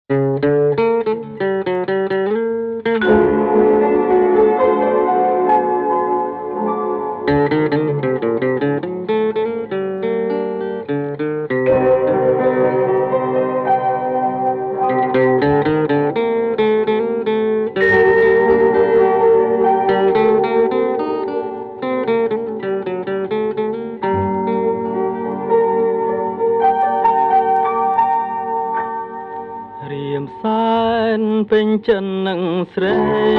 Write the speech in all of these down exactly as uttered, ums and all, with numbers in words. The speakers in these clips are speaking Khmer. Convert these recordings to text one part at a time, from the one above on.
រៀមសែនពេញចិននឹងស្រី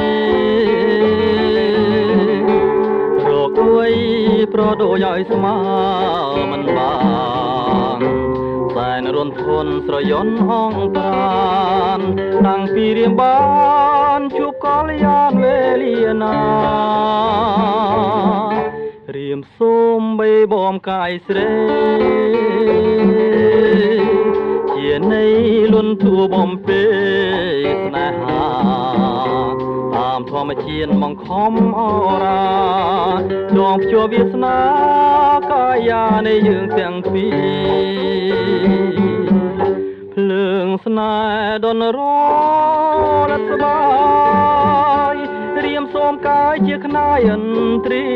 រកអួយប្រដូចឲ្យស្មើមិនបានសែនរុនធន់ស្រយន់ហងប្រានតាំងពីរៀមបានជួបកលយានវេលាណារៀមសូមបីបំកាយស្រីជានៃលន់ទួបំពេស្នេហាតាមធម្មជាតិមកខំអរាដងភ្ជាប់វាសនាកាយានៃយើងទាំងពីរភ្លើងស្នេហ៍ដនរលស្បាយរៀមសូមកាយជាខ្នាយឥន្ទ្រី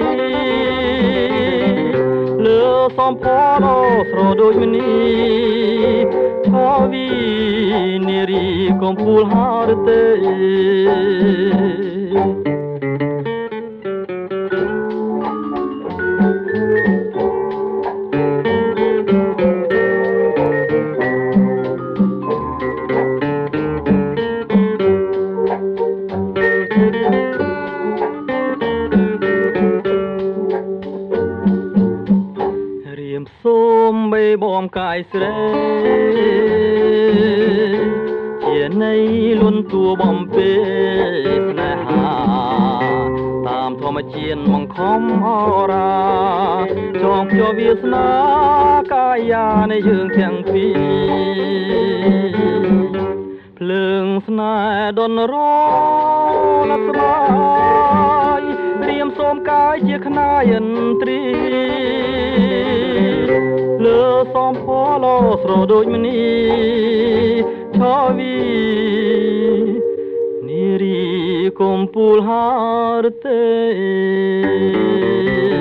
លើសំផឡោស្រដូចមនីថវីនារីកំពូលហារទេសូមបីបំកាយស្រីជានៃលន់ទួបំពេស្នេហាតាមធម្មជាតិមកខំអរាចងភ្ជាប់វាសនាកាយានៃយើងទាំងពីរភ្លើងស្នេហ៍ដនរលស្បាយរៀមសូមកាយជាខ្នាយឥន្ទ្រីលើសំផឡោស្រដូចមនីថវីនារីកំពូលហារទេ